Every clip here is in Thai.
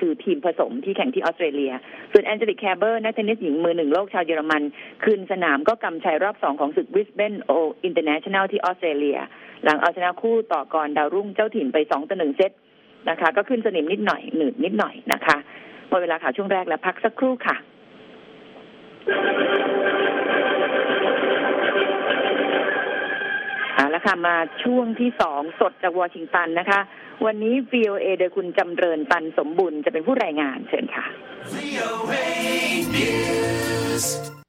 คือทีมผสมที่แข่งที่ออสเตรเลียส่วนแอนเจลิกแคเบอร์นักเทนนิสหญิงมือหนึ่งโลกชาวเยอรมันคืนสนามก็กำชัยรอบ2ของศึก Brisbane International ที่ออสเตรเลียหลังเอาชนะคู่ต่อกรดาวรุ่งเจ้าถิ่นไป2-1เซตนะคะก็ขึ้นสนิมนิดหน่อยหนืดนิดหน่อยนะคะหมดเวลาข่าวช่วงแรกแล้วพักสักครู่ค่ะแล้วค่ะมาช่วงที่2สดจากวอชิงตันนะคะวันนี้ VOA โดยคุณจำเริญตันสมบุญจะเป็นผู้รายงานเชิญค่ะ VOA News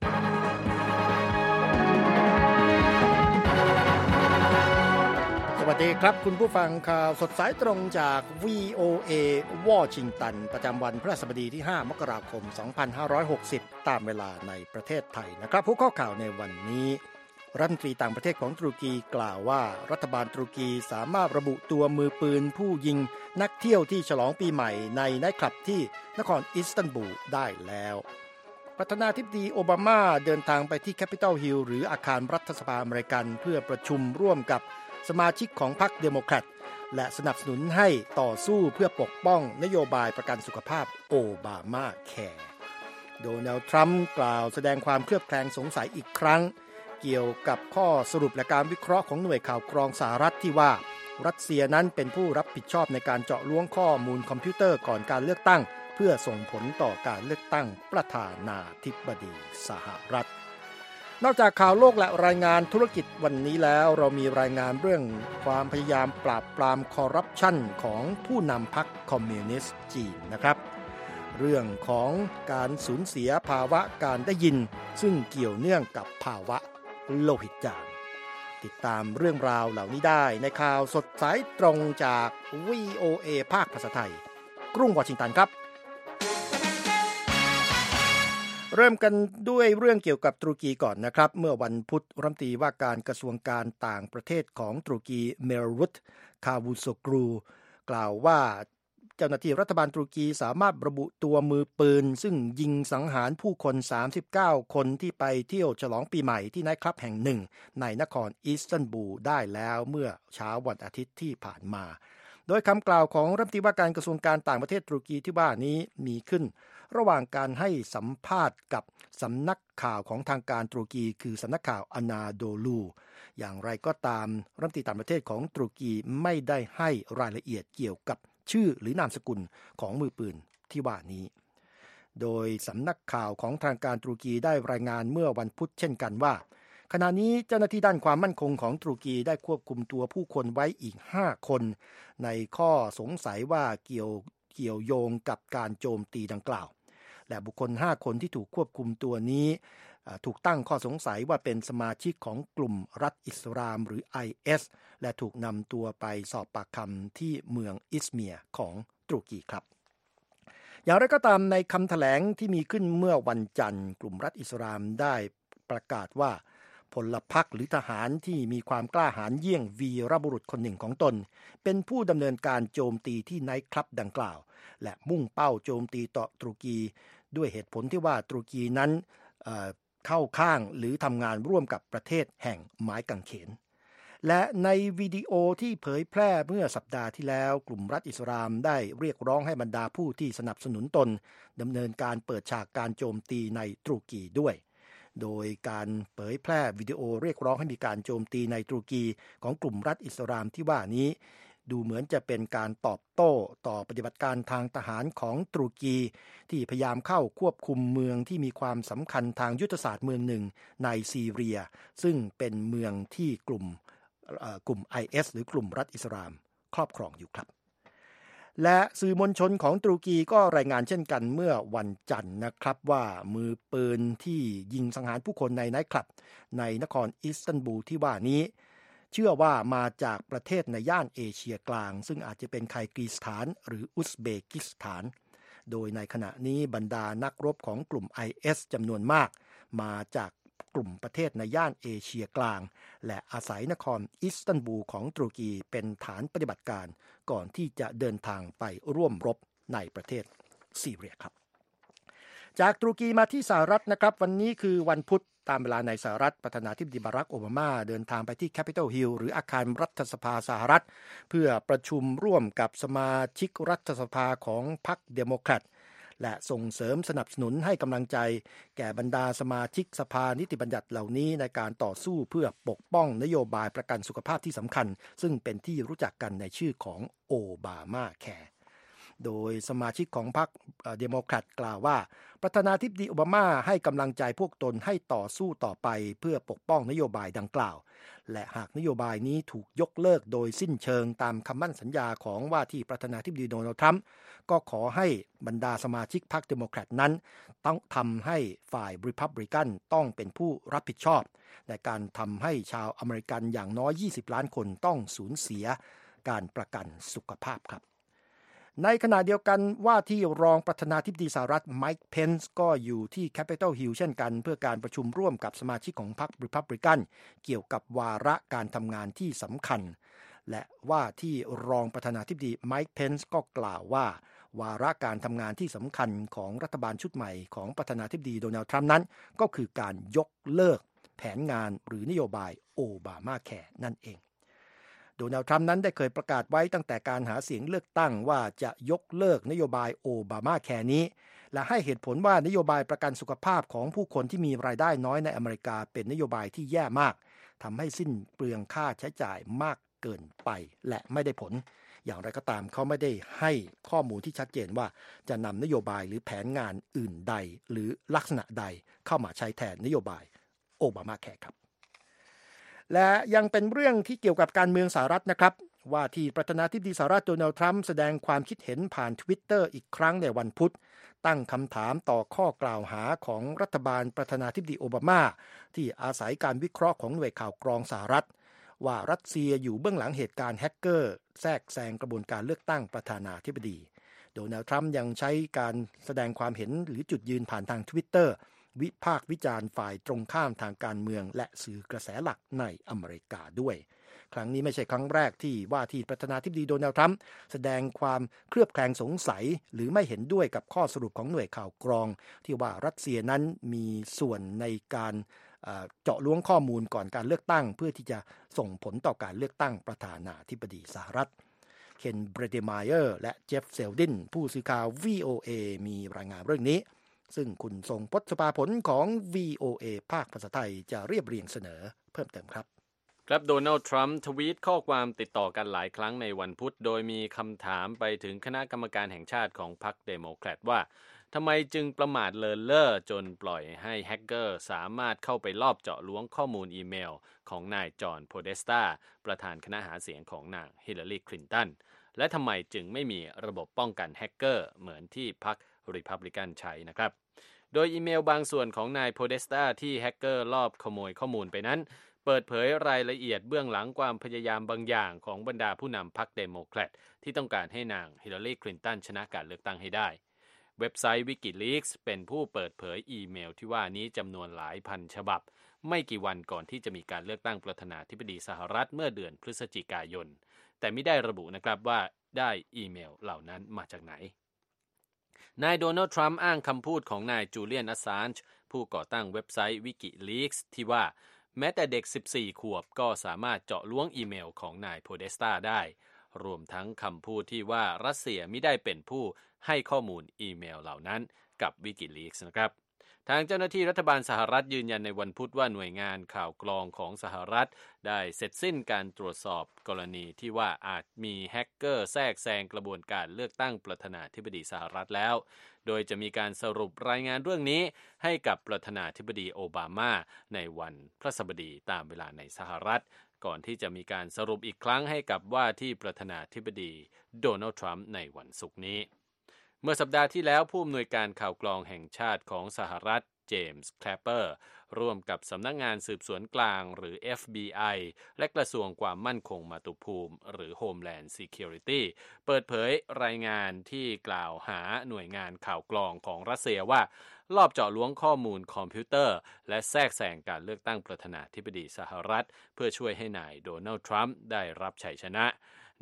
สวัสดีครับคุณผู้ฟังข่าวสดสายตรงจาก VOA วอชิงตันประจำวันพฤหัสบดีที่5มกราคม2560ตามเวลาในประเทศไทยนะครับผู้ข้อข่าวในวันนี้รัฐมนตรีต่างประเทศของตุรกีกล่าวว่ารัฐบาลตุรกีสามารถระบุตัวมือปืนผู้ยิงนักเที่ยวที่ฉลองปีใหม่ในไนท์คลับที่นครอิสตันบูลได้แล้วประธานาธิบดีโอบามาเดินทางไปที่แคปิตอลฮิลล์หรืออาคารรัฐสภาอเมริกันเพื่อประชุมร่วมกับสมาชิกของพรรคเดโมแครตและสนับสนุนให้ต่อสู้เพื่อปกป้องนโยบายประกันสุขภาพโอบามาแคร์โดนัลด์ทรัมป์กล่าวแสดงความเคลือบแคลงสงสัยอีกครั้งเกี่ยวกับข้อสรุปและการวิเคราะห์ของหน่วยข่าวกรองสหรัฐที่ว่ารัสเซียนั้นเป็นผู้รับผิดชอบในการเจาะล้วงข้อมูลคอมพิวเตอร์ก่อนการเลือกตั้งเพื่อส่งผลต่อการเลือกตั้งประธานาธิบดีสหรัฐนอกจากข่าวโลกและรายงานธุรกิจวันนี้แล้วเรามีรายงานเรื่องความพยายามปราบปรามคอร์รัปชันของผู้นำพรรคคอมมิวนิสต์จีนนะครับเรื่องของการสูญเสียภาวะการได้ยินซึ่งเกี่ยวเนื่องกับภาวะโลหิตจางติดตามเรื่องราวเหล่านี้ได้ในข่าวสดสายตรงจาก VOA ภาคภาษาไทยกรุงวอชิงตันครับเริ่มกันด้วยเรื่องเกี่ยวกับตุรกีก่อนนะครับเมื่อวันพุธรัฐมนตรีว่าการกระทรวงการต่างประเทศของตุรกีเมรุตคาวูโซกรูกล่าวว่าเจ้าหน้าที่รัฐบาลตุรกีสามารถระบุตัวมือปืนซึ่งยิงสังหารผู้คน39คนที่ไปเที่ยวฉลองปีใหม่ที่ไนท์คลับแห่งหนึ่งในนครอิสตันบูลได้แล้วเมื่อเช้าวันอาทิตย์ที่ผ่านมาโดยคำกล่าวของรัฐมนตรีว่าการกระทรวงการต่างประเทศตุรกีที่ว่านี้มีขึ้นระหว่างการให้สัมภาษณ์กับสำนักข่าวของทางการตุรกีคือสำนักข่าวอนาโดลูอย่างไรก็ตามรัฐมนตรีต่างประเทศของตุรกีไม่ได้ให้รายละเอียดเกี่ยวกับชื่อหรือนามสกุลของมือปืนที่ว่านี้โดยสำนักข่าวของทางการตุรกีได้รายงานเมื่อวันพุธเช่นกันว่าขณะนี้เจ้าหน้าที่ด้านความมั่นคงของตุรกีได้ควบคุมตัวผู้คนไว้อีก5คนในข้อสงสัยว่าเกี่ยวโยงกับการโจมตีดังกล่าวและบุคคล5คนที่ถูกควบคุมตัวนี้ถูกตั้งข้อสงสัยว่าเป็นสมาชิกของกลุ่มรัฐอิสลามหรือ IS และถูกนำตัวไปสอบปากคำที่เมืองอิสเมียร์ของตุรกีครับอย่างไรก็ตามในคำแถลงที่มีขึ้นเมื่อวันจันทร์กลุ่มรัฐอิสลามได้ประกาศว่าพลพรรคหรือทหารที่มีความกล้าหาญเยี่ยงวีรบุรุษคนหนึ่งของตนเป็นผู้ดำเนินการโจมตีที่ไนท์คลับดังกล่าวและมุ่งเป้าโจมตีต่อตุรกีด้วยเหตุผลที่ว่าตุรกีนั้นเข้าข้างหรือทำงานร่วมกับประเทศแห่งไม้กางเขนและในวิดีโอที่เผยแพร่เมื่อสัปดาห์ที่แล้วกลุ่มรัฐอิสลามได้เรียกร้องให้บรรดาผู้ที่สนับสนุนตนดำเนินการเปิดฉากการโจมตีในตุรกีด้วยโดยการเผยแพร่วิดีโอเรียกร้องให้มีการโจมตีในตุรกีของกลุ่มรัฐอิสลามที่ว่านี้ดูเหมือนจะเป็นการตอบโต้ต่อปฏิบัติการทางทหารของตุรกีที่พยายามเข้าควบคุมเมืองที่มีความสำคัญทางยุทธศาสตร์เมืองหนึ่งในซีเรียซึ่งเป็นเมืองที่กลุ่ม IS หรือกลุ่มรัฐอิสลามครอบครองอยู่ครับและสื่อมวลชนของตุรกีก็รายงานเช่นกันเมื่อวันจันทร์นะครับว่ามือปืนที่ยิงสังหารผู้คนในไนท์คลับในนครอิสตันบูลที่ว่านี้เชื่อว่ามาจากประเทศในย่านเอเชียกลางซึ่งอาจจะเป็นไคร์กีสถานหรืออุซเบกิสถานโดยในขณะนี้บรรดานักรบของกลุ่ม IS จำนวนมากมาจากกลุ่มประเทศในย่านเอเชียกลางและอาศัยนครอิสตันบูลของตุรกีเป็นฐานปฏิบัติการก่อนที่จะเดินทางไปร่วมรบในประเทศซีเรียครับจากตุรกีมาที่สหรัฐนะครับวันนี้คือวันพุธตามเวลาในสหรัฐประธานาธิบดีบารักโอบามาเดินทางไปที่ Capitol Hill หรืออาคารรัฐสภาสหรัฐเพื่อประชุมร่วมกับสมาชิกรัฐสภาของพรรคเดโมแครตและส่งเสริมสนับสนุนให้กำลังใจแก่บรรดาสมาชิกสภานิติบัญญัติเหล่านี้ในการต่อสู้เพื่อปกป้องนโยบายประกันสุขภาพที่สำคัญซึ่งเป็นที่รู้จักกันในชื่อของโอบามาแคร์โดยสมาชิกของพรรคเดโมแครตกล่าวว่าประธานาธิบดีโอบามาให้กำลังใจพวกตนให้ต่อสู้ต่อไปเพื่อปกป้องนโยบายดังกล่าวและหากนโยบายนี้ถูกยกเลิกโดยสิ้นเชิงตามคำมั่นสัญญาของว่าที่ประธานาธิบดีโดนัลด์ทรัมป์ก็ขอให้บรรดาสมาชิกพรรคเดโมแครตนั้นต้องทำให้ฝ่ายริพับลิกันต้องเป็นผู้รับผิดชอบในการทำให้ชาวอเมริกันอย่างน้อย20ล้านคนต้องสูญเสียการประกันสุขภาพครับในขณะเดียวกันว่าที่รองประธานาธิบดีสหรัฐไมค์เพนซ์ก็อยู่ที่ Capitol Hill เช่นกันเพื่อการประชุมร่วมกับสมาชิกของพรรคริพับลิกันเกี่ยวกับวาระการทำงานที่สำคัญและว่าที่รองประธานาธิบดีไมค์เพนซ์ก็กล่าวว่าวาระการทำงานที่สำคัญของรัฐบาลชุดใหม่ของประธานาธิบดีโดนัลด์ทรัมป์นั้นก็คือการยกเลิกแผนงานหรือนโยบายโอบามาแคร์นั่นเองโดนัลด์ทรัมป์นั้นได้เคยประกาศไว้ตั้งแต่การหาเสียงเลือกตั้งว่าจะยกเลิกนโยบายโอบามาแคร์นี้และให้เหตุผลว่านโยบายประกันสุขภาพของผู้คนที่มีรายได้น้อยในอเมริกาเป็นนโยบายที่แย่มากทำให้สิ้นเปลืองค่าใช้จ่ายมากเกินไปและไม่ได้ผลอย่างไรก็ตามเขาไม่ได้ให้ข้อมูลที่ชัดเจนว่าจะนำนโยบายหรือแผนงานอื่นใดหรือลักษณะใดเข้ามาใช้แทนนโยบายโอบามาแคร์ครับและยังเป็นเรื่องที่เกี่ยวกับการเมืองสหรัฐนะครับว่าที่ประธานาธิบดีสหรัฐโดนัลด์ทรัมป์แสดงความคิดเห็นผ่าน Twitter อีกครั้งในวันพุธตั้งคำถามต่อข้อกล่าวหาของรัฐบาลประธานาธิบดีโอบามาที่อาศัยการวิเคราะห์ของหน่วยข่าวกรองสหรัฐว่ารัสเซียอยู่เบื้องหลังเหตุการณ์แฮกเกอร์แทรกแซงกระบวนการเลือกตั้งประธานาธิบดีโดนัลด์ทรัมป์ยังใช้การแสดงความเห็นหรือจุดยืนผ่านทาง Twitterวิพากษ์วิจารณ์ฝ่ายตรงข้ามทางการเมืองและสื่อกระแสหลักในอเมริกาด้วยครั้งนี้ไม่ใช่ครั้งแรกที่ว่าที่ประธานาธิบดีโดนัลด์ทรัมป์แสดงความเคลือบแคลงสงสัยหรือไม่เห็นด้วยกับข้อสรุปของหน่วยข่าวกรองที่ว่ารัสเซียนั้นมีส่วนในการเจาะล้วงข้อมูลก่อนการเลือกตั้งเพื่อที่จะส่งผลต่อการเลือกตั้งประธานาธิบดีสหรัฐเคนเบรเดมายเออร์และเจฟเซลดินผู้สื่อข่าว VOA มีรายงานเรื่องนี้ซึ่งคุณทรงพจน์สภาผลของ VOA ภาคภาษาไทยจะเรียบเรียงเสนอเพิ่มเติมครับครับโดนัลด์ทรัมป์ทวีตข้อความติดต่อกันหลายครั้งในวันพุธโดยมีคำถามไปถึงคณะกรรมการแห่งชาติของพรรคเดโมแครตว่าทำไมจึงประมาทเลินเล่อจนปล่อยให้แฮกเกอร์สามารถเข้าไปลอบเจาะล้วงข้อมูลอีเมลของนายจอห์นโพเดสตาประธานคณะหาเสียงของนางฮิลลารีคลินตันและทำไมจึงไม่มีระบบป้องกันแฮกเกอร์เหมือนที่พรรครีพับลิกันใช้นะครับโดยอีเมลบางส่วนของนายโพเดสตาที่แฮกเกอร์ลอบขโมยข้อมูลไปนั้นเปิดเผยรายละเอียดเบื้องหลังความพยายามบางอย่างของบรรดาผู้นำพรรคเดโมแครตที่ต้องการให้นางฮิลลารีคลินตันชนะการเลือกตั้งให้ได้เว็บไซต์ WikiLeaks เป็นผู้เปิดเผยอีเมลที่ว่านี้จำนวนหลายพันฉบับไม่กี่วันก่อนที่จะมีการเลือกตั้งประธานาธิบดีสหรัฐเมื่อเดือนพฤศจิกายนแต่ไม่ได้ระบุนะครับว่าได้อีเมลเหล่านั้นมาจากไหนนายโดนัลด์ทรัมป์อ้างคำพูดของนายจูเลียน อัสซานจ์ผู้ก่อตั้งเว็บไซต์ WikiLeaks ที่ว่าแม้แต่เด็ก14ขวบก็สามารถเจาะล้วงอีเมลของนายโพเดสตาได้รวมทั้งคำพูดที่ว่ารัสเซียมิได้เป็นผู้ให้ข้อมูลอีเมลเหล่านั้นกับ WikiLeaks นะครับทางเจ้าหน้าที่รัฐบาลสหรัฐยืนยันในวันพุธว่าหน่วยงานข่าวกรองของสหรัฐได้เสร็จสิ้นการตรวจสอบกรณีที่ว่าอาจมีแฮกเกอร์แทรกแซงกระบวนการเลือกตั้งประธานาธิบดีสหรัฐแล้วโดยจะมีการสรุปรายงานเรื่องนี้ให้กับประธานาธิบดีโอบามาในวันพฤหัสบดีตามเวลาในสหรัฐก่อนที่จะมีการสรุปอีกครั้งให้กับว่าที่ประธานาธิบดีโดนัลด์ทรัมป์ในวันศุกร์นี้เมื่อสัปดาห์ที่แล้วผู้อำนวยการข่าวกรองแห่งชาติของสหรัฐเจมส์แคลปเปอร์ร่วมกับสำนักงานสืบสวนกลางหรือ FBI และกระทรวงความมั่นคงมาตุภูมิหรือ Homeland Security เปิดเผยรายงานที่กล่าวหาหน่วยงานข่าวกรองของรัสเซียว่าลอบเจาะล้วงข้อมูลคอมพิวเตอร์และแทรกแซงการเลือกตั้งประธานาธิบดีสหรัฐเพื่อช่วยให้นายโดนัลด์ทรัมป์ได้รับชัยชนะ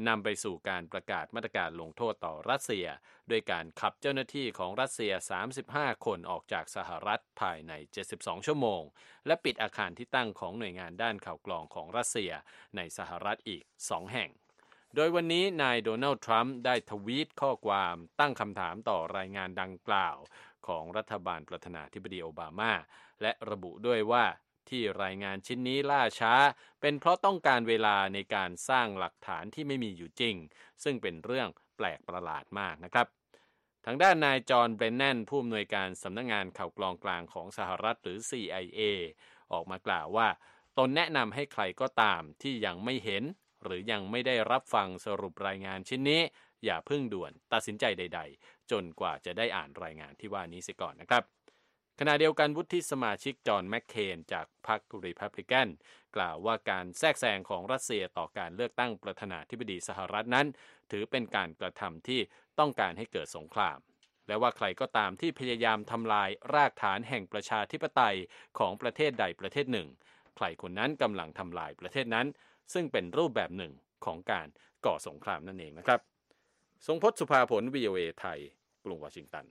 นำไปสู่การประกาศมาตรการลงโทษต่อรัสเซียด้วยการขับเจ้าหน้าที่ของรัสเซีย35คนออกจากสหรัฐภายใน72ชั่วโมงและปิดอาคารที่ตั้งของหน่วยงานด้านข่าวกรองของรัสเซียในสหรัฐอีก2แห่งโดยวันนี้นายโดนัลด์ทรัมป์ได้ทวีตข้อความตั้งคำถามต่อรายงานดังกล่าวของรัฐบาลประธานาธิบดีโอบามาและระบุด้วยว่าที่รายงานชิ้นนี้ล่าช้าเป็นเพราะต้องการเวลาในการสร้างหลักฐานที่ไม่มีอยู่จริงซึ่งเป็นเรื่องแปลกประหลาดมากนะครับทางด้านนายจอห์นเบรนแนนผู้อำนวยการสำนักงานข่าวกรองกลางของสหรัฐหรือ CIA ออกมากล่าวว่าตนแนะนำให้ใครก็ตามที่ยังไม่เห็นหรือยังไม่ได้รับฟังสรุปรายงานชิ้นนี้อย่าเพิ่งด่วนตัดสินใจใดๆจนกว่าจะได้อ่านรายงานที่ว่านี้เสียก่อนนะครับขณะเดียวกันวุฒิสมาชิกจอห์นแมคเคนจากพรรครีพับลิกันกล่าวว่าการแทรกแซงของรัสเซียต่อการเลือกตั้งประธานาธิบดีสหรัฐนั้นถือเป็นการกระทำที่ต้องการให้เกิดสงครามและว่าใครก็ตามที่พยายามทำลายรากฐานแห่งประชาธิปไตยของประเทศใดประเทศหนึ่งใครคนนั้นกำลังทำลายประเทศนั้นซึ่งเป็นรูปแบบหนึ่งของการก่อสงครามนั่นเองนะครับทรงพจน์ สุภาผล VOA ไทยกรุงวอชิงตัน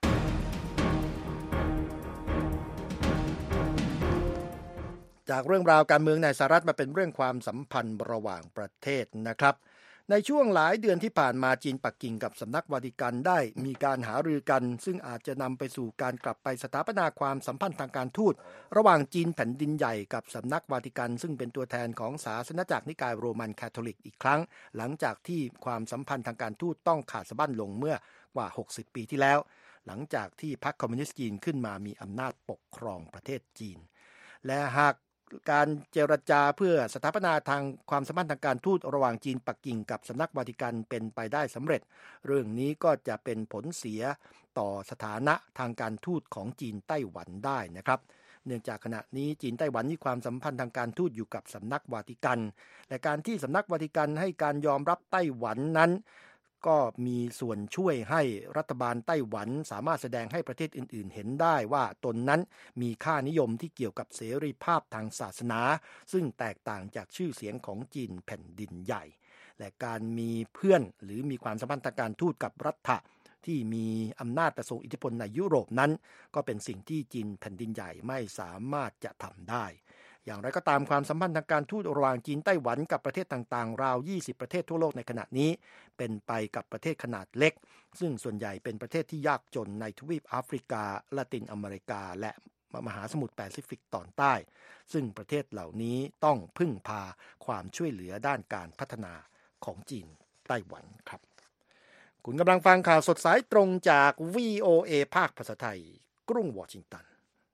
จากเรื่องราวการเมืองในสหรัฐมาเป็นเรื่องความสัมพันธ์ระหว่างประเทศนะครับในช่วงหลายเดือนที่ผ่านมาจีนปักกิ่งกับสำนักวาติกันได้มีการหารือกันซึ่งอาจจะนำไปสู่การกลับไปสถาปนาความสัมพันธ์ทางการทูตระหว่างจีนแผ่นดินใหญ่กับสำนักวาติกันซึ่งเป็นตัวแทนของศาสนจักรนิกายโรมันคาทอลิกอีกครั้งหลังจากที่ความสัมพันธ์ทางการทูตต้องขาดสะบั้นลงเมื่อกว่า60ปีที่แล้วหลังจากที่พรรคคอมมิวนิสต์จีนขึ้นมามีอำนาจปกครองประเทศจีนและหากการเจรจาเพื่อสถาปนาทางความสัมพันธ์ทางการทูตระหว่างจีนปักกิ่งกับสำนักวาติกันเป็นไปได้สำเร็จเรื่องนี้ก็จะเป็นผลเสียต่อสถานะทางการทูตของจีนไต้หวันได้นะครับเนื่องจากขณะนี้จีนไต้หวันมีความสัมพันธ์ทางการทูตอยู่กับสำนักวาติกันและการที่สำนักวาติกันให้การยอมรับไต้หวันนั้นก็มีส่วนช่วยให้รัฐบาลไต้หวันสามารถแสดงให้ประเทศอื่นๆเห็นได้ว่าตนนั้นมีค่านิยมที่เกี่ยวกับเสรีภาพทางศาสนาซึ่งแตกต่างจากชื่อเสียงของจีนแผ่นดินใหญ่และการมีเพื่อนหรือมีความสัมพันธ์ทางการทูตกับรัฐที่มีอำนาจทรงอิทธิพลในยุโรปนั้นก็เป็นสิ่งที่จีนแผ่นดินใหญ่ไม่สามารถจะทำได้อย่างไรก็ตามความสัมพันธ์ทางการทูตระหว่างจีนไต้หวันกับประเทศต่างๆราว20ประเทศทั่วโลกในขณะนี้เป็นไปกับประเทศขนาดเล็กซึ่งส่วนใหญ่เป็นประเทศที่ยากจนในทวีปแอฟริกาละตินอเมริกาและมหาสมุทรแปซิฟิกตอนใต้ซึ่งประเทศเหล่านี้ต้องพึ่งพาความช่วยเหลือด้านการพัฒนาของจีนไต้หวันครับคุณกำลังฟังข่าวสดสายตรงจาก VOA ภาคภาษาไทยกรุงวอชิงตัน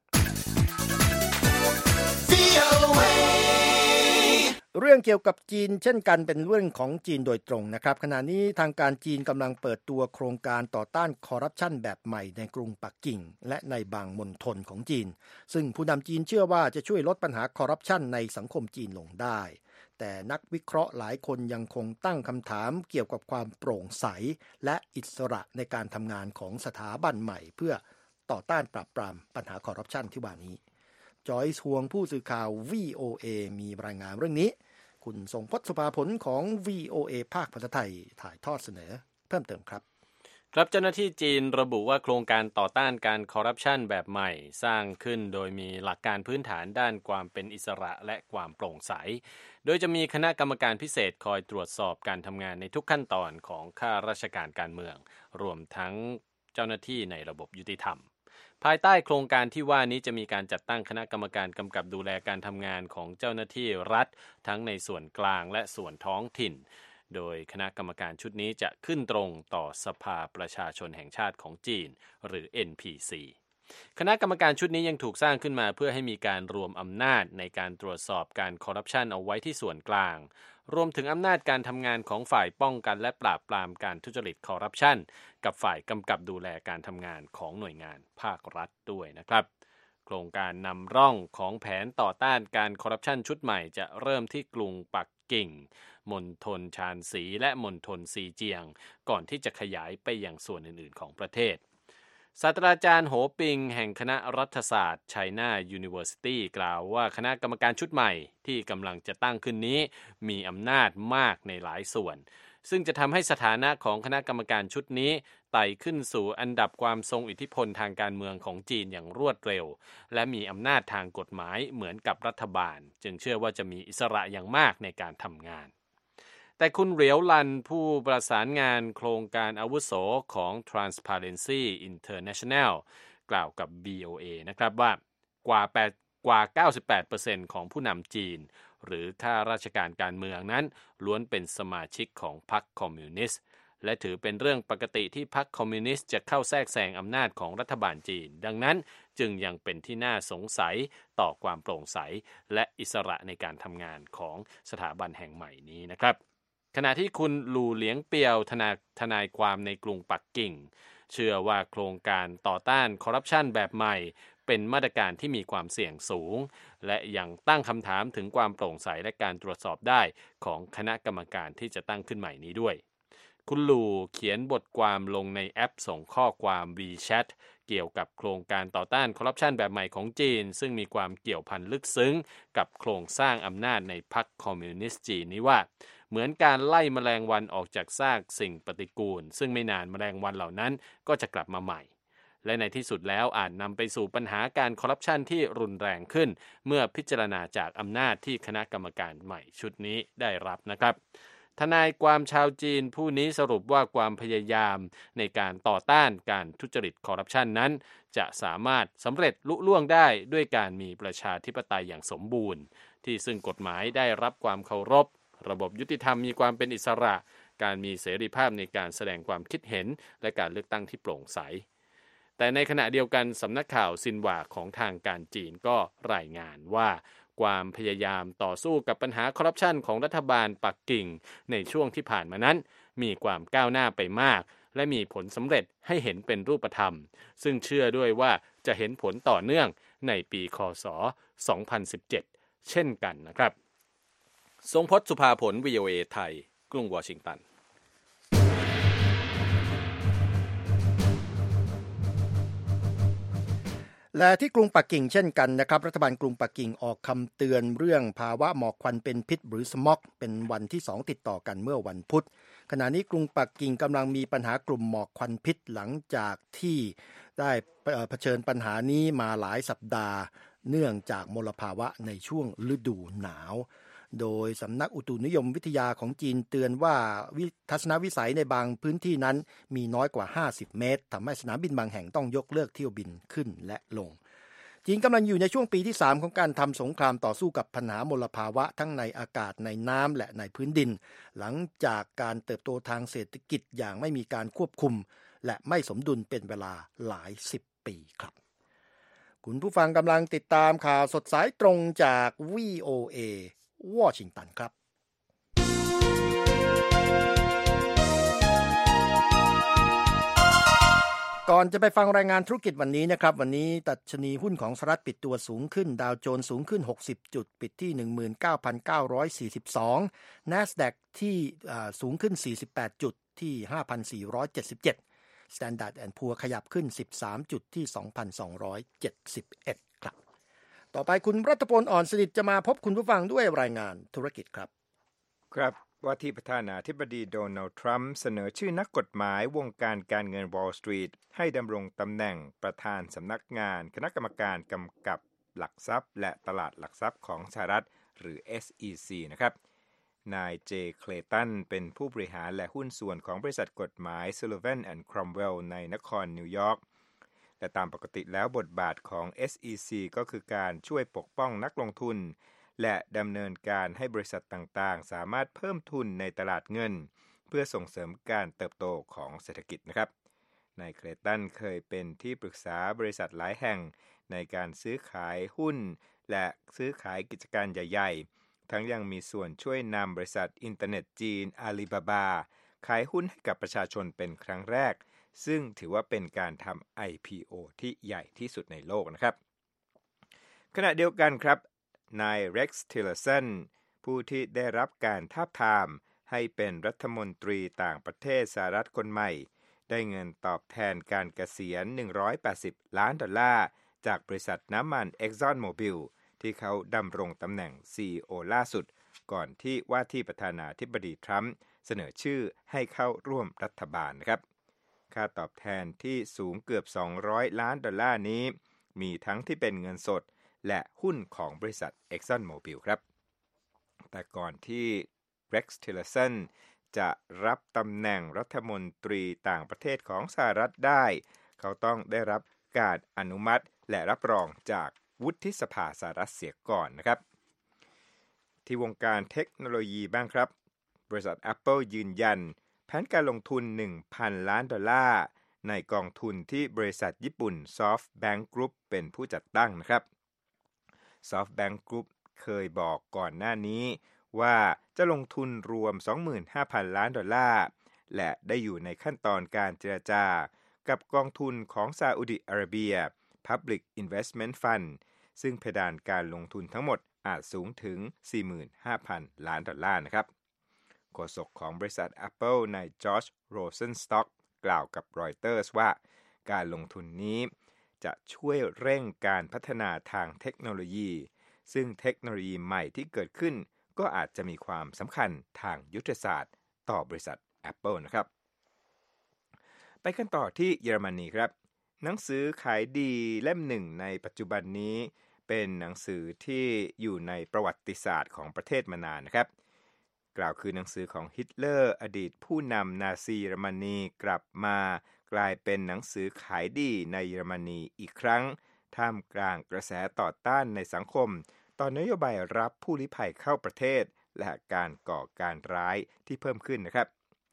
เรื่องเกี่ยวกับจีนเช่นกันเป็นเรื่องของจีนโดยตรงนะครับขณะนี้ทางการจีนกำลังเปิดตัวโครงการต่อต้านคอร์รัปชันแบบใหม่ในกรุงปักกิ่งและในบางมณฑลของจีนซึ่งผู้นำจีนเชื่อว่าจะช่วยลดปัญหาคอร์รัปชันในสังคมจีนลงได้แต่นักวิเคราะห์หลายคนยังคงตั้งคำถามเกี่ยวกับความโปร่งใสและอิสระในการทำงานของสถาบันใหม่เพื่อต่อต้านปราบปรามปัญหาคอร์รัปชันที่ว่านี้จอยส์ฮวงผู้สื่อข่าว VOA มีรายงานเรื่องนี้คุณทรงพจน์ สุภาผลของ VOA ภาคภาษาไทยถ่ายทอดเสนอเพิ่มเติมครับครับเจ้าหน้าที่จีนระบุว่าโครงการต่อต้านการคอร์รัปชันแบบใหม่สร้างขึ้นโดยมีหลักการพื้นฐานด้านความเป็นอิสระและความโปร่งใสโดยจะมีคณะกรรมการพิเศษคอยตรวจสอบการทำงานในทุกขั้นตอนของข้าราชการการเมืองรวมทั้งเจ้าหน้าที่ในระบบยุติธรรมภายใต้โครงการที่ว่านี้จะมีการจัดตั้งคณะกรรมการกำกับดูแลการทำงานของเจ้าหน้าที่รัฐทั้งในส่วนกลางและส่วนท้องถิ่นโดยคณะกรรมการชุดนี้จะขึ้นตรงต่อสภาประชาชนแห่งชาติของจีนหรือ NPC คณะกรรมการชุดนี้ยังถูกสร้างขึ้นมาเพื่อให้มีการรวมอำนาจในการตรวจสอบการคอร์รัปชันเอาไว้ที่ส่วนกลางรวมถึงอำนาจการทำงานของฝ่ายป้องกันและปราบปรามการทุจริตคอร์รัปชันกับฝ่ายกำกับดูแลการทำงานของหน่วยงานภาครัฐด้วยนะครับโครงการนำร่องของแผนต่อต้านการคอร์รัปชันชุดใหม่จะเริ่มที่กรุงปักกิ่งมณฑลชานซีและมณฑลซีเจียงก่อนที่จะขยายไปยังส่วนอื่นๆของประเทศศาสตราจารย์โหปิงแห่งคณะรัฐศาสตร์ China University กล่าวว่าคณะกรรมการชุดใหม่ที่กำลังจะตั้งขึ้นนี้มีอำนาจมากในหลายส่วนซึ่งจะทำให้สถานะของคณะกรรมการชุดนี้ไต่ขึ้นสู่อันดับความทรงอิทธิพลทางการเมืองของจีนอย่างรวดเร็วและมีอำนาจทางกฎหมายเหมือนกับรัฐบาลจึงเชื่อว่าจะมีอิสระอย่างมากในการทำงานแต่คุณเหลียวลันผู้ประสานงานโครงการอาวุโสของ Transparency International กล่าวกับ VOA นะครับว่ากว่า 98% ของผู้นำจีนหรือข้าราชการการเมืองนั้นล้วนเป็นสมาชิกของพรรคคอมมิวนิสต์และถือเป็นเรื่องปกติที่พรรคคอมมิวนิสต์จะเข้าแทรกแซงอำนาจของรัฐบาลจีนดังนั้นจึงยังเป็นที่น่าสงสัยต่อความโปร่งใสและอิสระในการทำงานของสถาบันแห่งใหม่นี้นะครับขณะที่คุณหลู่เหลียงเปียวทนายความในกรุงปักกิ่งเชื่อว่าโครงการต่อต้านคอร์รัปชันแบบใหม่เป็นมาตรการที่มีความเสี่ยงสูงและยังตั้งคำถามถึงความโปร่งใสและการตรวจสอบได้ของคณะกรรมการที่จะตั้งขึ้นใหม่นี้ด้วยคุณหลู่เขียนบทความลงในแอปส่งข้อความ WeChat เกี่ยวกับโครงการต่อต้านคอร์รัปชันแบบใหม่ของจีนซึ่งมีความเกี่ยวพันลึกซึ้งกับโครงสร้างอำนาจในพรรคคอมมิวนิสต์จีนนี้ว่าเหมือนการไล่แมลงวันออกจากซากสิ่งปฏิกูลซึ่งไม่นานแมลงวันเหล่านั้นก็จะกลับมาใหม่และในที่สุดแล้วอาจนำไปสู่ปัญหาการคอร์รัปชันที่รุนแรงขึ้นเมื่อพิจารณาจากอำนาจที่คณะกรรมการใหม่ชุดนี้ได้รับนะครับทนายความชาวจีนผู้นี้สรุปว่าความพยายามในการต่อต้านการทุจริตคอร์รัปชันนั้นจะสามารถสำเร็จลุล่วงได้ด้วยการมีประชาธิปไตยอย่างสมบูรณ์ที่ซึ่งกฎหมายได้รับความเคารพระบบยุติธรรมมีความเป็นอิสระการมีเสรีภาพในการแสดงความคิดเห็นและการเลือกตั้งที่โปร่งใสแต่ในขณะเดียวกันสำนักข่าวซินหว่าของทางการจีนก็รายงานว่าความพยายามต่อสู้กับปัญหาคอร์รัปชันของรัฐบาลปักกิ่งในช่วงที่ผ่านมานั้นมีความก้าวหน้าไปมากและมีผลสำเร็จให้เห็นเป็นรูปธรรมซึ่งเชื่อด้วยว่าจะเห็นผลต่อเนื่องในปีค.ศ. 2017 เช่นกันนะครับทรงพจน์ สุภาผล VOA ไทยกรุงวอชิงตันและที่กรุงปักกิ่งเช่นกันนะครับรัฐบาลกรุงปักกิ่งออกคำเตือนเรื่องภาวะหมอกควันเป็นพิษหรือสม็อกเป็นวันที่2ติดต่อกันเมื่อวันพุธขณะนี้กรุงปักกิ่งกำลังมีปัญหากลุ่มหมอกควันพิษหลังจากที่ได้เผชิญปัญหานี้มาหลายสัปดาห์เนื่องจากมลภาวะในช่วงฤดูหนาวโดยสำนักอุตุนิยมวิทยาของจีนเตือนว่าทัศนวิสัยในบางพื้นที่นั้นมีน้อยกว่า50เมตรทำให้สนามบินบางแห่งต้องยกเลิกเที่ยวบินขึ้นและลงจีนกำลังอยู่ในช่วงปีที่3ของการทำสงครามต่อสู้กับปัญหามลภาวะทั้งในอากาศในน้ำและในพื้นดินหลังจากการเติบโตทางเศรษฐกิจอย่างไม่มีการควบคุมและไม่สมดุลเป็นเวลาหลาย10ปีครับคุณผู้ฟังกำลังติดตามข่าวสดสายตรงจาก VOA วอชิงตันครับก่อนจะไปฟังรายงานธุรกิจวันนี้นะครับวันนี้ดัชนีหุ้นของสหรัฐปิดตัวสูงขึ้นดาวโจนส์สูงขึ้น60จุดปิดที่ 19,942 NASDAQ ที่สูงขึ้น48จุดที่ 5,477 Standard & Poor ขยับขึ้น13จุดที่ 2,271 ครับต่อไปคุณรัตพลอ่อนสนิทจะมาพบคุณผู้ฟังด้วยรายงานธุรกิจครับครับว่าที่ประธานาธิบดีโดนัลด์ทรัมป์เสนอชื่อนักกฎหมายวงการการเงิน Wall Street ให้ดำรงตำแหน่งประธานสำนักงานคณะกรรมการกำกับหลักทรัพย์และตลาดหลักทรัพย์ของสหรัฐหรือ SEC นะครับนายเจเคลตันเป็นผู้บริหารและหุ้นส่วนของบริษัทกฎหมาย Sullivan & Cromwell ในนครนิวยอร์กและตามปกติแล้วบทบาทของ SEC ก็คือการช่วยปกป้องนักลงทุนและดำเนินการให้บริษัทต่างๆสามารถเพิ่มทุนในตลาดเงินเพื่อส่งเสริมการเติบโตของเศรษฐกิจนะครับนายเคลตันเคยเป็นที่ปรึกษาบริษัทหลายแห่งในการซื้อขายหุ้นและซื้อขายกิจการใหญ่ๆทั้งยังมีส่วนช่วยนำบริษัทอินเทอร์เน็ตจีนอาลีบาบาขายหุ้นให้กับประชาชนเป็นครั้งแรกซึ่งถือว่าเป็นการทำ IPO ที่ใหญ่ที่สุดในโลกนะครับขณะเดียวกันครับนายเร็กซ์ ทิลเลอร์สันผู้ที่ได้รับการทาบทามให้เป็นรัฐมนตรีต่างประเทศสหรัฐคนใหม่ได้เงินตอบแทนการเกษียณ$180 ล้านจากบริษัทน้ำมัน Exxon Mobil ที่เขาดำรงตำแหน่ง CEO ล่าสุดก่อนที่ว่าที่ประธานาธิบดีทรัมป์เสนอชื่อให้เข้าร่วมรัฐบาลนะครับค่าตอบแทนที่สูงเกือบ$200 ล้านนี้มีทั้งที่เป็นเงินสดและหุ้นของบริษัท Exxon Mobil ครับแต่ก่อนที่ Rex Tillerson จะรับตำแหน่งรัฐมนตรีต่างประเทศของสหรัฐได้เขาต้องได้รับการอนุมัติและรับรองจากวุฒิสภาสหรัฐเสียก่อนนะครับที่วงการเทคโนโลยีบ้างครับบริษัท Apple ยืนยันแผนการลงทุน $1,000 ล้านในกองทุนที่บริษัทญี่ปุ่น SoftBank Group เป็นผู้จัดตั้งนะครับ SoftBank Group เคยบอกก่อนหน้านี้ว่าจะลงทุนรวม $25,000 ล้านและได้อยู่ในขั้นตอนการเจรจากับกองทุนของซาอุดิอาระเบีย Public Investment Fund ซึ่งเพดานการลงทุนทั้งหมดอาจสูงถึง $45,000 ล้านนะครับโฆษกของบริษัท Apple นายจอร์จ โรเซนสต็อกกล่าวกับรอยเตอร์สว่าการลงทุนนี้จะช่วยเร่งการพัฒนาทางเทคโนโลยีซึ่งเทคโนโลยีใหม่ที่เกิดขึ้นก็อาจจะมีความสำคัญทางยุทธศาสตร์ต่อบริษัท Apple นะครับไปกันต่อที่เยอรมนีครับหนังสือขายดีเล่มหนึ่งในปัจจุบันนี้เป็นหนังสือที่อยู่ในประวัติศาสตร์ของประเทศมานานนะครับกล่าวคือหนังสือของฮิตเลอร์อดีตผู้นำนาซีเยอรมนีกลับมากลายเป็นหนังสือขายดีในเยอรมนีอีกครั้งท่ามกลางกระแสต่อต้านในสังคมต่อนโยบายรับผู้ลี้ภัยเข้าประเทศและการก่อการร้ายที่เพิ่มขึ้นนะครับ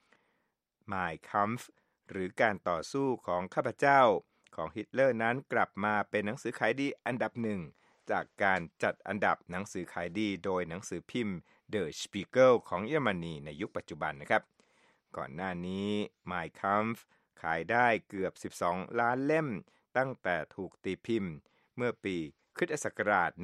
Mein Kampf หรือการต่อสู้ของข้าพเจ้าของฮิตเลอร์นั้นกลับมาเป็นหนังสือขายดีอันดับหนึ่งจากการจัดอันดับหนังสือขายดีโดยหนังสือพิมพ์ Der Spiegel ของเยอรมนีในยุคปัจจุบันนะครับก่อนหน้านี้ Mein Kampf ขายได้เกือบ12 ล้านเล่มตั้งแต่ถูกตีพิมพ์เมื่อปีคริสตศักราช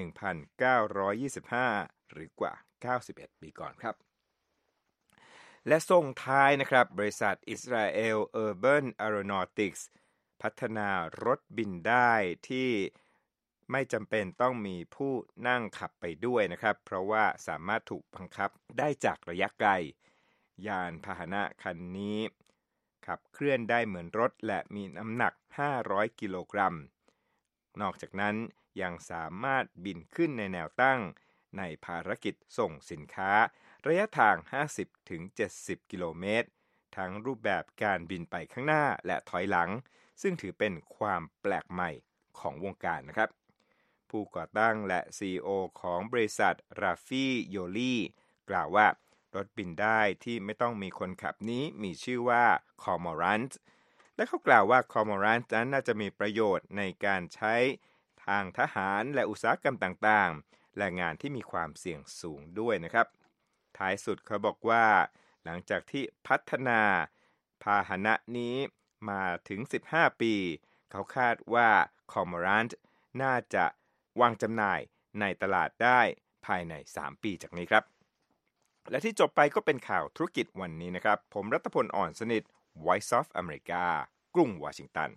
1925 หรือกว่า 91 ปีก่อนครับและส่งท้ายนะครับบริษัท Israel Urban Aeronautics พัฒนารถบินได้ที่ไม่จำเป็นต้องมีผู้นั่งขับไปด้วยนะครับเพราะว่าสามารถถูกบังคับได้จากระยะไกลยานพาหนะคันนี้ขับเคลื่อนได้เหมือนรถและมีน้ำหนัก500กิโลกรัมนอกจากนั้นยังสามารถบินขึ้นในแนวตั้งในภารกิจส่งสินค้าระยะทาง 50-70 กิโลเมตรทั้งรูปแบบการบินไปข้างหน้าและถอยหลังซึ่งถือเป็นความแปลกใหม่ของวงการนะครับผู้ก่อตั้งและ CEO ของบริษัทราฟีโยลีกล่าวว่ารถบินได้ที่ไม่ต้องมีคนขับนี้มีชื่อว่า Cormorant และเขากล่าวว่า Cormorant นั้นน่าจะมีประโยชน์ในการใช้ทางทหารและอุตสาหกรรมต่างๆและงานที่มีความเสี่ยงสูงด้วยนะครับท้ายสุดเขาบอกว่าหลังจากที่พัฒนาพาหนะนี้มาถึง15ปีเขาคาดว่า Cormorant น่าจะวางจำหน่ายในตลาดได้ภายใน3ปีจากนี้ครับและที่จบไปก็เป็นข่าวธุรกิจวันนี้นะครับผมรัตพล อ่อนสนิท Voice of America กรุงวอชิงตัน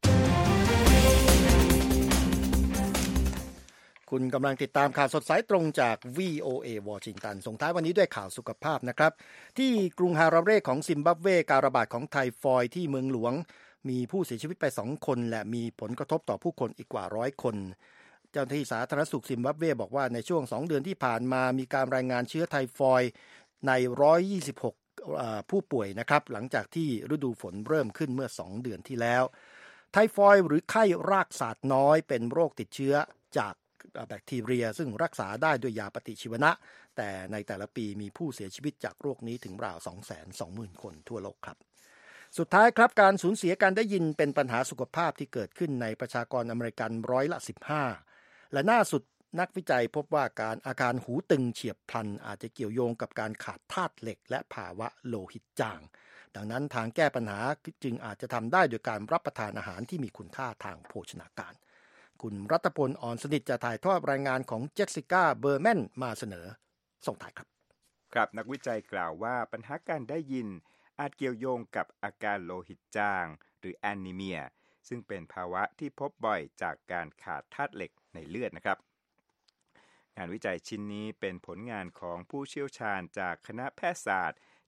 คุณกำลังติดตามข่าวสดสายตรงจาก VOA วอชิงตันส่งท้ายวันนี้ด้วยข่าวสุขภาพนะครับที่กรุงฮาราเรของซิมบับเวการระบาดของไทฟอยด์ที่เมืองหลวงมีผู้เสียชีวิตไป2คนและมีผลกระทบต่อผู้คนอีกกว่า100คนเจ้าหน้าที่สาธารณสุขซิมบับเวบอกว่าในช่วง2เดือนที่ผ่านมามีการรายงานเชื้อไทฟอยด์ใน126ผู้ป่วยนะครับหลังจากที่ฤดูฝนเริ่มขึ้นเมื่อ2เดือนที่แล้วไทฟอยด์หรือไข้รากศาสตร์น้อยเป็นโรคติดเชื้อจากแบคทีเรียซึ่งรักษาได้ด้วยยาปฏิชีวนะแต่ในแต่ละปีมีผู้เสียชีวิตจากโรคนี้ถึงราว 220,000 คนทั่วโลกครับสุดท้ายครับการสูญเสียการได้ยินเป็นปัญหาสุขภาพที่เกิดขึ้นในประชากรอเมริกัน15%และล่าสุดนักวิจัยพบว่าอาการหูตึงเฉียบพลันอาจจะเกี่ยวโยงกับการขาดธาตุเหล็กและภาวะโลหิตจางดังนั้นทางแก้ปัญหาจึงอาจจะทำได้โดยการรับประทานอาหารที่มีคุณค่าทางโภชนาการคุณรัตพล อ่อนสนิทจะถ่ายทอดรายงานของเจสสิก้าเบอร์แมนมาเสนอส่งท้ายครับครับนักวิจัยกล่าวว่าปัญหาการได้ยินอาจเกี่ยวโยงกับอาการโลหิตจางหรือแอนีเมียซึ่งเป็นภาวะที่พบบ่อยจากการขาดธาตุเหล็กในเลือดนะครับงานวิจัยชิ้นนี้เป็นผลงานของผู้เชี่ยวชาญจากคณะแพทยศาสตร์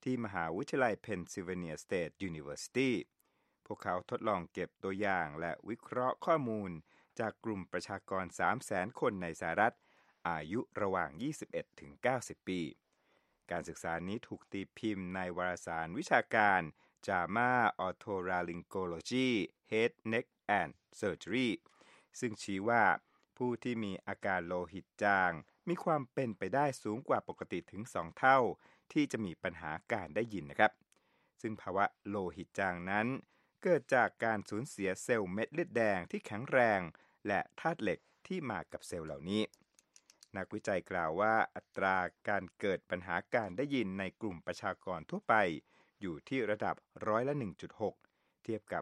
ที่มหาวิทยาลัย Pennsylvania State University พวกเขาทดลองเก็บตัวอย่างและวิเคราะห์ข้อมูลจากกลุ่มประชากร 300,000 คนในสหรัฐอายุระหว่าง 21 ถึง 90 ปีการศึกษานี้ถูกตีพิมพ์ในวารสารวิชาการ JAMA Otolaryngology Head Neck and Surgery ซึ่งชี้ว่าผู้ที่มีอาการโลหิตจางมีความเป็นไปได้สูงกว่าปกติถึง 2 เท่าที่จะมีปัญหาการได้ยินนะครับซึ่งภาวะโลหิตจางนั้นเกิดจากการสูญเสียเซลล์เม็ดเลือดแดงที่แข็งแรงและธาตุเหล็กที่มากับเซลล์เหล่านี้นักวิจัยกล่าวว่าอัตราการเกิดปัญหาการได้ยินในกลุ่มประชากรทั่วไปอยู่ที่ระดับ101.6 เทียบกับ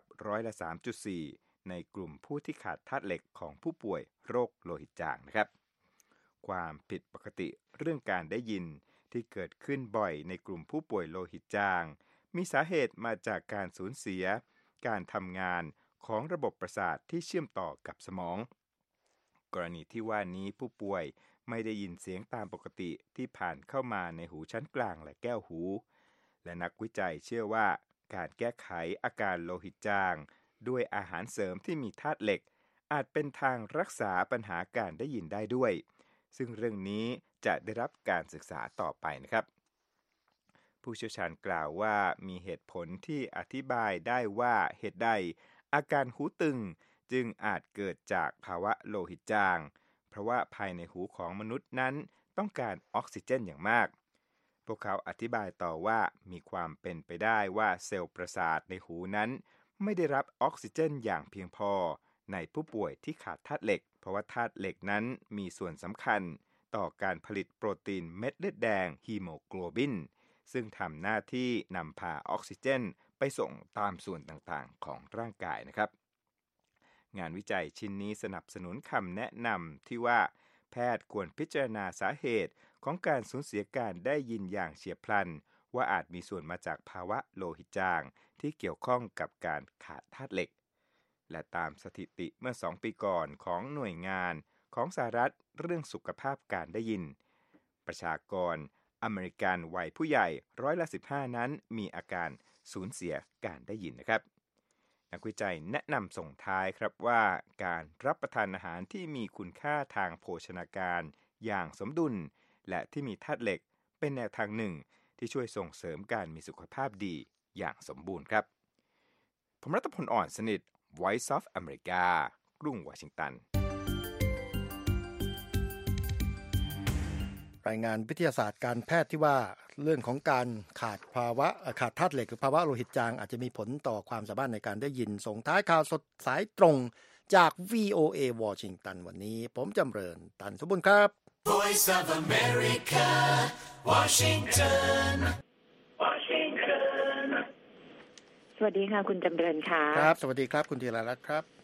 3.4 ในกลุ่มผู้ที่ขาดธาตุเหล็กของผู้ป่วยโรคโลหิตจางนะครับความผิดปกติเรื่องการได้ยินที่เกิดขึ้นบ่อยในกลุ่มผู้ป่วยโลหิตจางมีสาเหตุมาจากการสูญเสียการทำงานของระบบประสาทที่เชื่อมต่อกับสมองกรณีที่ว่านี้ผู้ป่วยไม่ได้ยินเสียงตามปกติที่ผ่านเข้ามาในหูชั้นกลางและแก้วหูและนักวิจัยเชื่อว่าการแก้ไขอาการโลหิตจางด้วยอาหารเสริมที่มีธาตุเหล็กอาจเป็นทางรักษาปัญหาการได้ยินได้ด้วยซึ่งเรื่องนี้จะได้รับการศึกษาต่อไปนะครับผู้เชี่ยวชาญกล่าวว่ามีเหตุผลที่อธิบายได้ว่าเหตุใดอาการหูตึงจึงอาจเกิดจากภาวะโลหิตจางเพราะว่าภายในหูของมนุษย์นั้นต้องการออกซิเจนอย่างมากพวกเขาอธิบายต่อว่ามีความเป็นไปได้ว่าเซลล์ประสาทในหูนั้นไม่ได้รับออกซิเจนอย่างเพียงพอในผู้ป่วยที่ขาดธาตุเหล็กเพราะว่าธาตุเหล็กนั้นมีส่วนสำคัญต่อการผลิตโปรตีนเม็ดเลือดแดงฮีโมโกลบินซึ่งทำหน้าที่นำพาออกซิเจนไปส่งตามส่วนต่างๆของร่างกายนะครับงานวิจัยชิ้นนี้สนับสนุนคำแนะนำที่ว่าแพทย์ควรพิจารณาสาเหตุของการสูญเสียการได้ยินอย่างเฉียบพลันว่าอาจมีส่วนมาจากภาวะโลหิตจางที่เกี่ยวข้องกับการขาดธาตุเหล็กและตามสถิติเมื่อ2 ปีก่อนของหน่วยงานของสหรัฐเรื่องสุขภาพการได้ยินประชากรอเมริกันวัยผู้ใหญ่15%นั้นมีอาการสูญเสียการได้ยินนะครับนักวิจัยแนะนำส่งท้ายครับว่าการรับประทานอาหารที่มีคุณค่าทางโภชนาการอย่างสมดุลและที่มีธาตุเหล็กเป็นแนวทางหนึ่งที่ช่วยส่งเสริมการมีสุขภาพดีอย่างสมบูรณ์ครับผมรัตพล อ่อนสนิท Voice of America กรุงวอชิงตันรายงานวิทยาศาสตร์การแพทย์ที่ว่าเรื่องของการขาดธาตุเหล็กหรือภาวะโลหิตจางอาจจะมีผลต่อความสามารถในการได้ยินส่งท้ายข่าวสดสายตรงจาก VOA วอชิงตันวันนี้ผมจำเริญตันสมบูรณ์ครับ Voice of America Washington สวัสดีค่ะคุณจำเริญค่ะครับสวัสดีครับคุณธีรรัตน์ครับ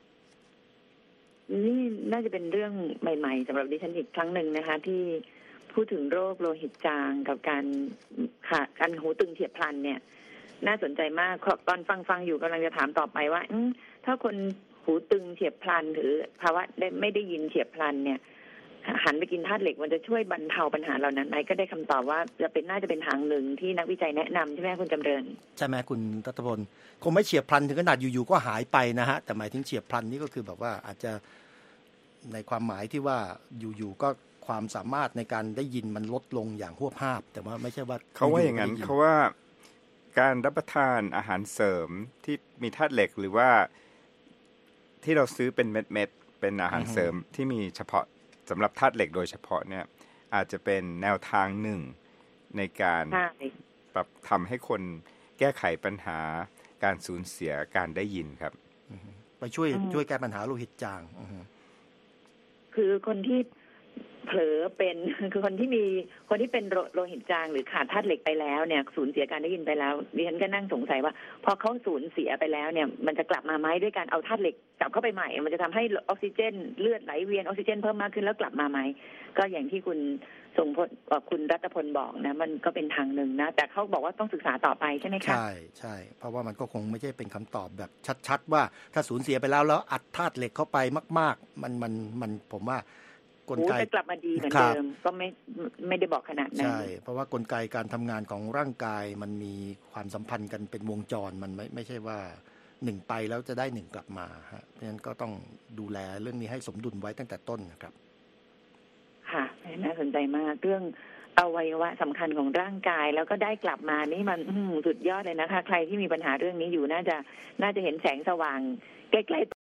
นี่น่าจะเป็นเรื่องใหม่ๆสำหรับดิฉันอีกครั้งหนึ่งนะคะที่พูดถึงโรคโลหิตจางกับการหูตึงเฉียบพลันเนี่ยน่าสนใจมากตอนฟังอยู่กำลังจะถามต่อไปว่าถ้าคนหูตึงเฉียบพลันหรือภาวะไม่ได้ยินเฉียบพลันเนี่ยหันไปกินธาตุเหล็กมันจะช่วยบรรเทาปัญหาเหล่านั้นไหมก็ได้คำตอบว่าน่าจะเป็นทางหนึ่งที่นักวิจัยแนะนำใช่ไหมคุณจำเริญใช่ไหมคุณรัตพลคงไม่เฉียบพลันถึงขนาดอยู่ๆก็หายไปนะฮะแต่หมายถึงเฉียบพลันนี่ก็คือแบบว่าอาจจะในความหมายที่ว่าอยู่ๆก็ความสามารถในการได้ยินมันลดลงอย่างหวบภาพแต่ว่าไม่ใช่ว่าเขาว่าอย่างนั้นเขาว่าการรับประทานอาหารเสริมที่มีธาตุเหล็กหรือว่าที่เราซื้อเป็นเม็ดๆเป็นอาหารเสริมที่มีเฉพาะสำหรับธาตุเหล็กโดยเฉพาะเนี่ยอาจจะเป็นแนวทางหนึ่งในการปรับทำให้คนแก้ไขปัญหาการสูญเสียการได้ยินครับไปช่วยแก้ปัญหาโลหิตจางคือคนที่เผลอเป็นคือคนที่เป็นโลหิตจางหรือขาดธาตุเหล็กไปแล้วเนี่ยสูญเสียการได้ยินไปแล้วดิฉันก็นั่งสงสัยว่าพอเขาสูญเสียไปแล้วเนี่ยมันจะกลับมาไหมด้วยการเอาธาตุเหล็กกลับเข้าไปใหม่มันจะทำให้ออกซิเจนเลือดไหลเวียนออกซิเจนเพิ่มมากขึ้นแล้วกลับมาไหมก็อย่างที่คุณคุณรัตพลบอกนะมันก็เป็นทางหนึ่งนะแต่เขาบอกว่าต้องศึกษาต่อไปใช่ไหมคะใช่เพราะว่ามันก็คงไม่ใช่เป็นคำตอบแบบชัดๆว่าถ้าสูญเสียไปแล้วอัดธาตุเหล็กเข้าไปมากๆมันผมว่ากลไกจะกลับมาดีเหมือนเดิมก็ไม่ได้บอกขนาดนั้นใช่เพราะว่ากลไกการทำงานของร่างกายมันมีความสัมพันธ์กันเป็นวงจรมันไม่ใช่ว่า1ไปแล้วจะได้1กลับมาฮะเพราะฉะนั้นก็ต้องดูแลเรื่องนี้ให้สมดุลไว้ตั้งแต่ต้นนะครับค่ะน่าสนใจมากเรื่องอวัยวะสำคัญของร่างกายแล้วก็ได้กลับมานี่มันสุดยอดเลยนะคะใครที่มีปัญหาเรื่องนี้อยู่น่าจะเห็นแสงสว่างใกล้ๆ